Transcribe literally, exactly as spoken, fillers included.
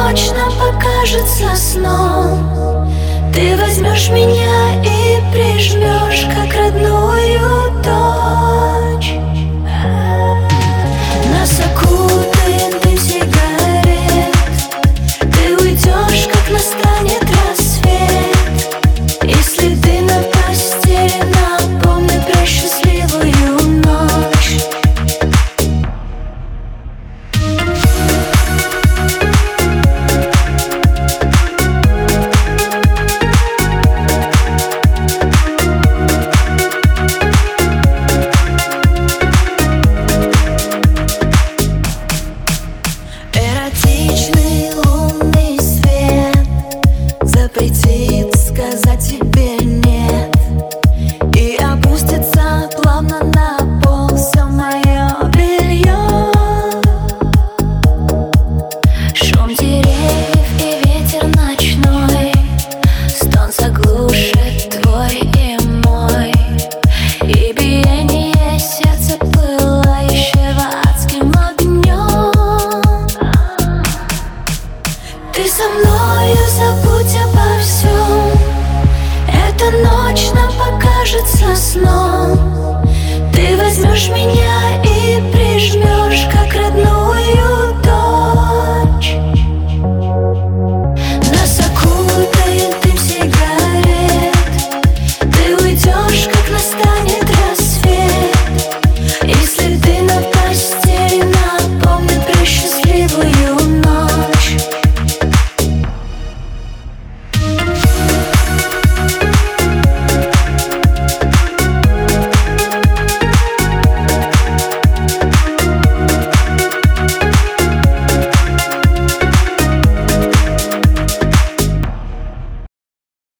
ночь нам покажется сном. Ты возьмешь меня и прижмешь, как родную дочь. Нас окутает дым сигарет. Ты уйдешь, как настанет рассвет. И следы на постели напомнят про счастливую ночь. Эротичный лунный свет запретит сказать тебе нет. И опустится плавно на пол все мое белье. Шум деревьев и ветер ночной, стон заглушит твой и мой. И биение сердца пылающего адским огнем. Ты со мною, забудь обо всем. Эта ночь нам покажется сном. Ты возьмешь меня